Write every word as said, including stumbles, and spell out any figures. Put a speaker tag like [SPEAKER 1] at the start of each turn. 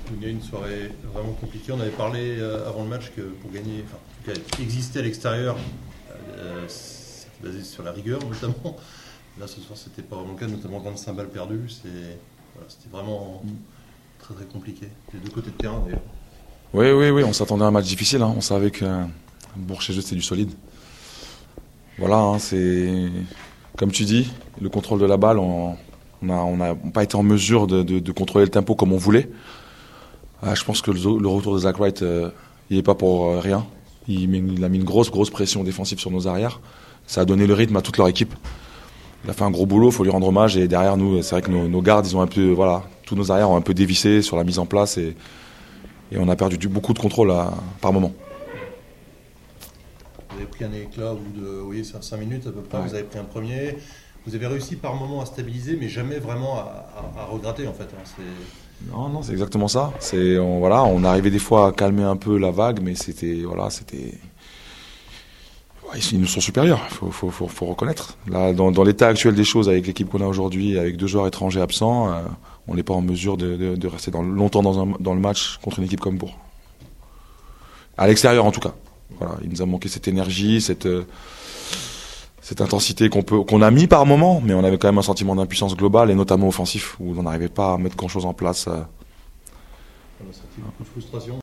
[SPEAKER 1] Il y a une soirée vraiment compliquée. On avait parlé euh, avant le match que pour gagner, enfin, en tout cas, exister à l'extérieur, euh, c'est basé sur la rigueur notamment. Là ce soir c'était pas vraiment le cas, notamment vingt-cinq balles perdues. C'est, voilà, c'était vraiment très très compliqué. Les deux côtés de terrain d'ailleurs.
[SPEAKER 2] Oui, oui, oui, on s'attendait à un match difficile. Hein. On savait que Bourg chez eux c'était du solide. Voilà, hein, c'est comme tu dis, le contrôle de la balle, on n'a on a, on a pas été en mesure de, de, de contrôler le tempo comme on voulait. Ah, je pense que le, le retour de Zach Wright, euh, il n'est pas pour euh, rien. Il, met, il a mis une grosse, grosse pression défensive sur nos arrières. Ça a donné le rythme à toute leur équipe. Il a fait un gros boulot, il faut lui rendre hommage. Et derrière nous, c'est vrai que nos, nos gardes, ils ont un peu, voilà, tous nos arrières ont un peu dévissé sur la mise en place et, et on a perdu du, beaucoup de contrôle à, par moment.
[SPEAKER 1] Vous avez pris un éclat au bout de oui, cinq minutes à peu près,
[SPEAKER 2] Ouais.
[SPEAKER 1] vous avez pris un premier. Vous avez réussi par moment à stabiliser, mais jamais vraiment à, à, à regratter en fait. Hein. C'est...
[SPEAKER 2] Non, non, c'est exactement ça. C'est, on, voilà, on arrivait des fois à calmer un peu la vague, mais c'était, voilà, c'était. Ouais, ils nous sont supérieurs, il faut, faut, faut, faut reconnaître. Là, dans, dans l'état actuel des choses, avec l'équipe qu'on a aujourd'hui, avec deux joueurs étrangers absents, euh, on n'est pas en mesure de, de, de rester dans, longtemps dans, un, dans le match contre une équipe comme Bourg. À l'extérieur, en tout cas. Voilà, il nous a manqué cette énergie, cette, euh, cette intensité qu'on peut, qu'on a mis par moment, mais on avait quand même un sentiment d'impuissance globale et notamment offensif, où on n'arrivait pas à mettre grand-chose en place. Euh,
[SPEAKER 1] On a senti beaucoup de frustration.